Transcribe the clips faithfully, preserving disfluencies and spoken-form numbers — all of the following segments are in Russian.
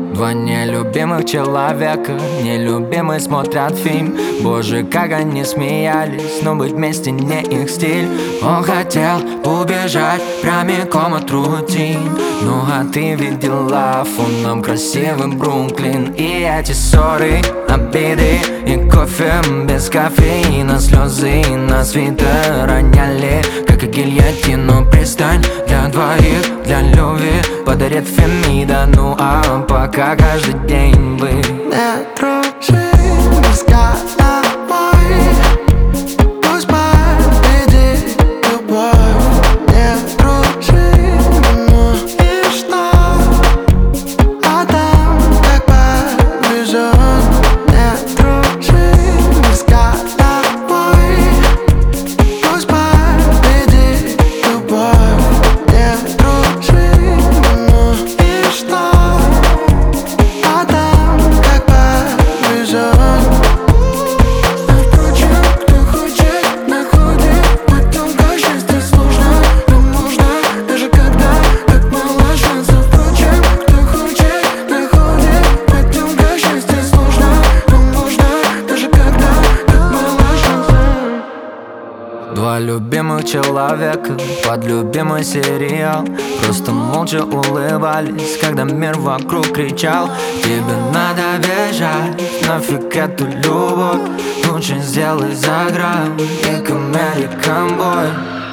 Два нелюбимых человека, нелюбимые смотрят фильм. Боже, как они смеялись, но быть вместе не их стиль. Он хотел убежать прямиком от рутин, ну а ты видела фоном красивый Бруклин. И эти ссоры, обиды и кофе без кофеина, слезы на свитер роняли, как и гильотину. Пристань для двоих, для любви подарит Фемида. Ну а пока каждый день вы не дружи без головой. Пусть победит любовь. Не дружи, ну и что? А там как повезет. Не дружи без головой. Пусть победит любовь. Не дружи, ну и что? Два любимых человека под любимый сериал просто молча улыбались, когда мир вокруг кричал: тебе надо бежать, нафиг эту любовь, лучше сделай за грань, как American Boy.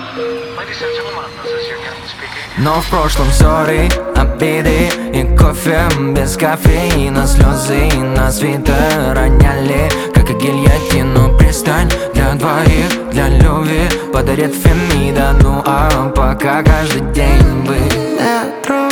Но в прошлом ссоры, обиды и кофе без кофеина, слезы на свитер роняли, как и гильотину. Пристань для двоих, для любви подарит Фемида. Ну а пока каждый день вы не дружи.